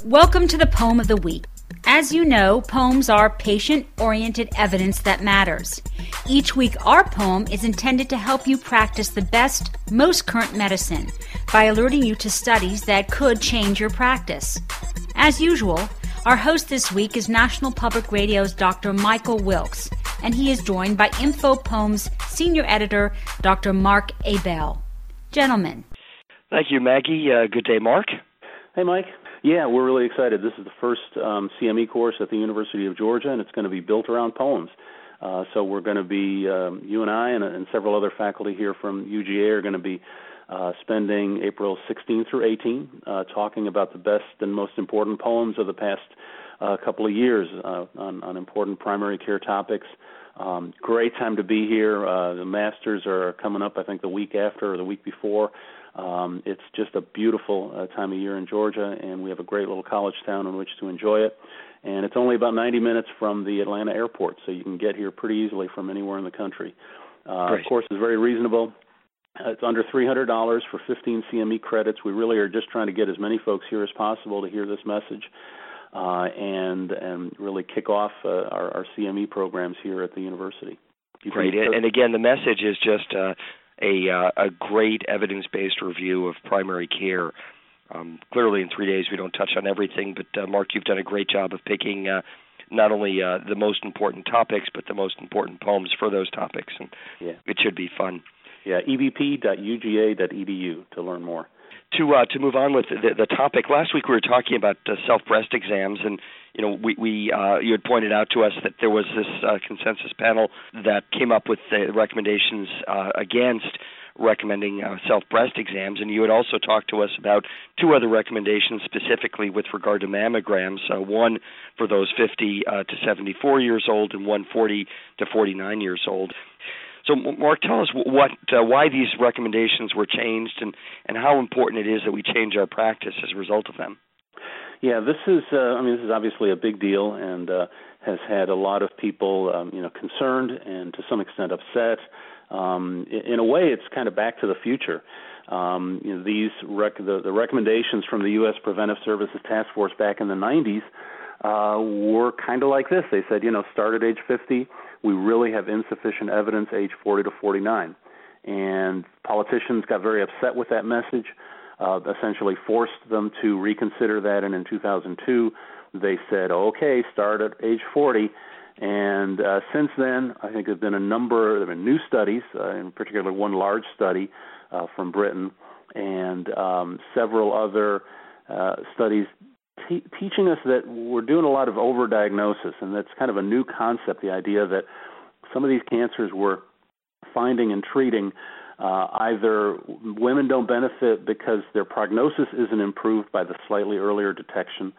Welcome to the Poem of the Week. As you know, poems are patient-oriented evidence that matters. Each week, our poem is intended to help you practice the best, most current medicine by alerting you to studies that could change your practice. As usual, our host this week is National Public Radio's Dr. Michael Wilkes, and he is joined by Info Poems Senior Editor, Dr. Mark Abell. Gentlemen. Thank you, Maggie. Good day, Mark. Hey, Mike. Yeah, we're really excited. This is the first CME course at the University of Georgia, and it's going to be built around poems. So we're going to be, you and I and several other faculty here from UGA are going to be spending April 16 through 18 talking about the best and most important poems of the past couple of years on important primary care topics. Great time to be here. The masters are coming up, I think, the week after or the week before. It's just a beautiful time of year in Georgia, and we have a great little college town in which to enjoy it. And it's only about 90 minutes from the Atlanta airport, so you can get here pretty easily from anywhere in the country. Of course, it's very reasonable. It's under $300 for 15 CME credits. We really are just trying to get as many folks here as possible to hear this message and really kick off our CME programs here at the university. Great. And again, the message is just a great evidence-based review of primary care. Clearly, in 3 days, we don't touch on everything, but Mark, you've done a great job of picking not only the most important topics, but the most important poems for those topics, and it should be fun. Yeah, ebp.uga.edu to learn more. To move on with the topic, last week we were talking about self-breast exams, and you had pointed out to us that there was this consensus panel that came up with the recommendations against recommending self-breast exams, and you had also talked to us about two other recommendations specifically with regard to mammograms, one for those 50 to 74 years old and one 40 to 49 years old. So, Mark, tell us why these recommendations were changed and how important it is that we change our practice as a result of them. Yeah, this is obviously a big deal and has had a lot of people, concerned and to some extent upset. In a way, it's kind of back to the future. The recommendations from the U.S. Preventive Services Task Force back in the 90s were kind of like this. They said, start at age 50. We really have insufficient evidence age 40 to 49. And politicians got very upset with that message, essentially forced them to reconsider that. And in 2002, they said, okay, start at age 40. And since then, I think there have been new studies, in particular one large study from Britain, and several other studies teaching us that we're doing a lot of overdiagnosis, and that's kind of a new concept, the idea that some of these cancers we're finding and treating, either women don't benefit because their prognosis isn't improved by the slightly earlier detection,